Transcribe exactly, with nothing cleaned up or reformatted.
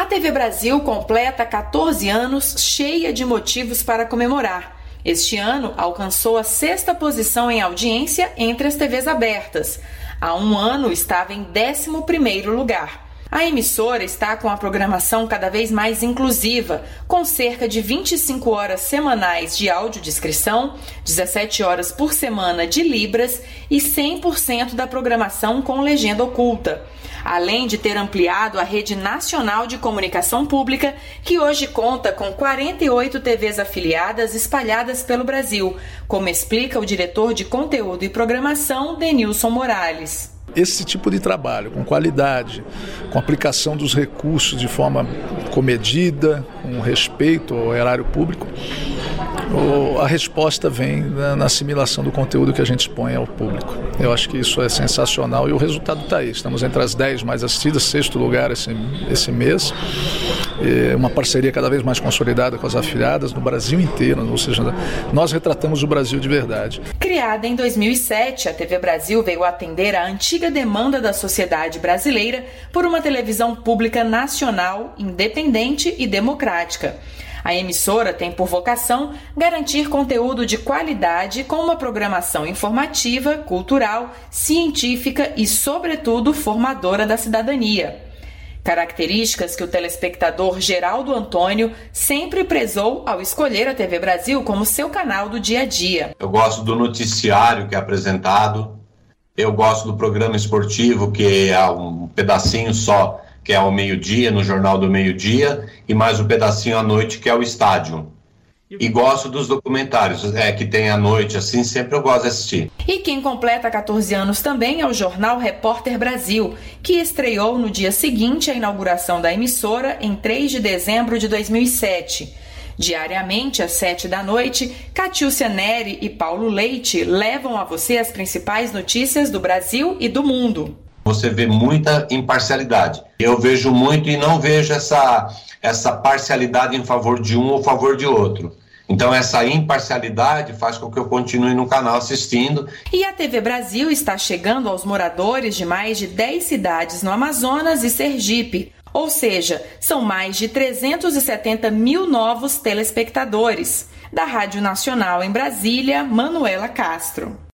T V Brasil completa catorze anos cheia de motivos para comemorar. Este ano alcançou a sexta posição em audiência entre as T Vs abertas. Há um ano estava em décimo primeiro lugar. A emissora está com a programação cada vez mais inclusiva, com cerca de vinte e cinco horas semanais de audiodescrição, dezessete horas por semana de Libras e cem por cento da programação com legenda oculta. Além de ter ampliado a rede nacional de comunicação pública, que hoje conta com quarenta e oito T Vs afiliadas espalhadas pelo Brasil, como explica o diretor de conteúdo e programação, Denilson Morales. Esse tipo de trabalho, com qualidade, com aplicação dos recursos de forma comedida, com respeito ao erário público, a resposta vem na assimilação do conteúdo que a gente expõe ao público. Eu acho que isso é sensacional e o resultado está aí. Estamos entre as dez mais assistidas, sexto lugar esse, esse mês. É uma parceria cada vez mais consolidada com as afiliadas no Brasil inteiro, ou seja, nós retratamos o Brasil de verdade. Criada em dois mil e sete, a T V Brasil veio atender a antiga demanda da sociedade brasileira por uma televisão pública nacional, independente e democrática. A emissora tem por vocação garantir conteúdo de qualidade com uma programação informativa, cultural, científica e, sobretudo, formadora da cidadania. Características que o telespectador Geraldo Antônio sempre prezou ao escolher a T V Brasil como seu canal do dia a dia. Eu gosto do noticiário que é apresentado, eu gosto do programa esportivo, que é um pedacinho só, que é ao meio-dia, no Jornal do Meio-Dia, e mais um pedacinho à noite, que é o Estádio. E gosto dos documentários, é, que tem à noite, assim, sempre eu gosto de assistir. E quem completa catorze anos também é o jornal Repórter Brasil, que estreou no dia seguinte à inauguração da emissora, em três de dezembro de dois mil e sete. Diariamente, às sete da noite, Catiúcia Neri e Paulo Leite levam a você as principais notícias do Brasil e do mundo. Você vê muita imparcialidade. Eu vejo muito e não vejo essa, essa parcialidade em favor de um ou a favor de outro. Então essa imparcialidade faz com que eu continue no canal assistindo. E a T V Brasil está chegando aos moradores de mais de dez cidades no Amazonas e Sergipe. Ou seja, são mais de trezentos e setenta mil novos telespectadores. Da Rádio Nacional em Brasília, Manuela Castro.